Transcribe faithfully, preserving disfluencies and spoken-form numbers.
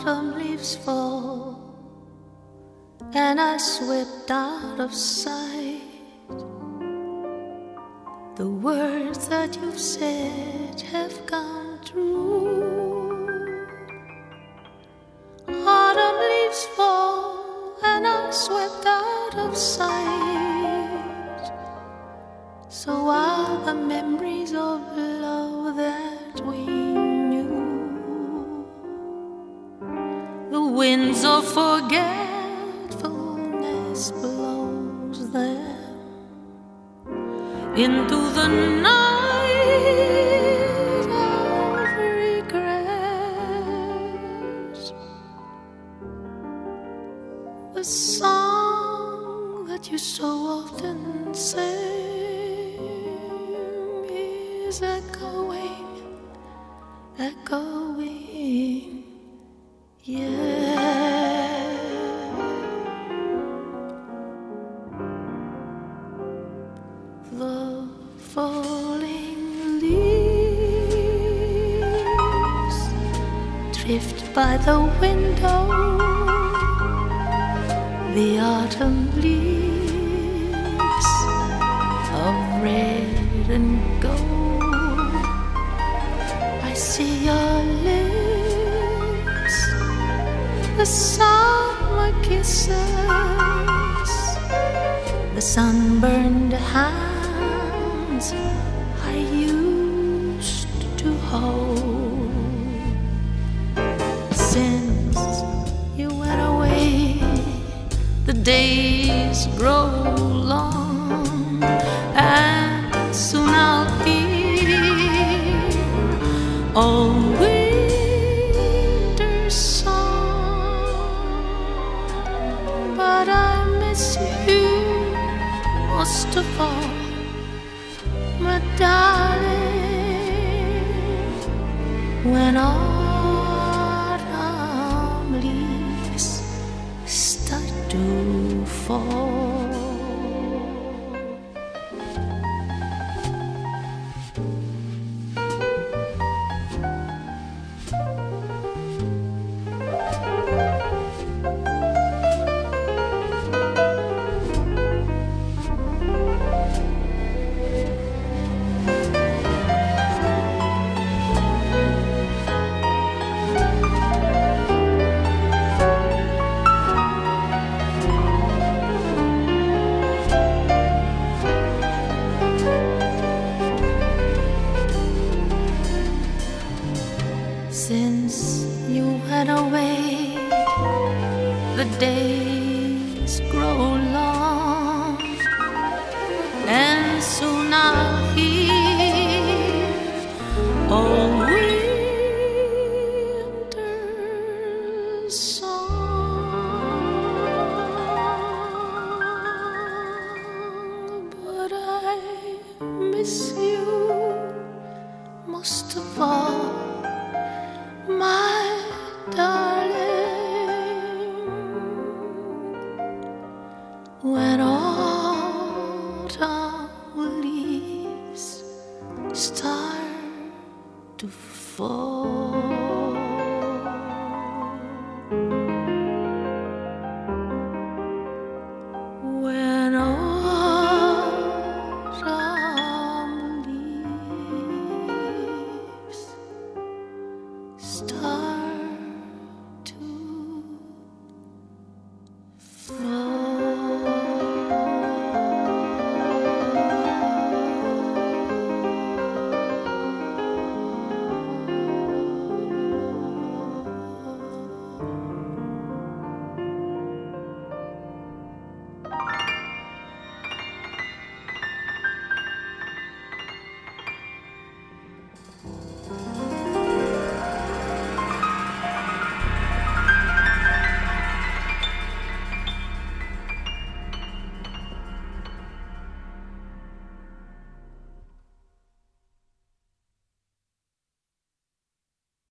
autumn leaves fall and I swept out of sight. The words that you've said have come true. Autumn leaves fall and I swept out of sight. So are the memories of love that we knew. The winds of forgetfulness blows them into the night of regret. The song that you so often sing is echoing, echoing, yeah. The falling leaves drift by the window. The autumn leaves of red and gold. I see your lips, the summer kisses, the sunburned hands I used to hold. Since you went away, the days grow long, and soon I'll hear all winter's song. But I miss you most of all, my darling, when autumn leaves start to fall. Since you went away, the days grow long, and soon I'll hear all winter's song. But I miss you most of all, my darling, when autumn leaves start to fall.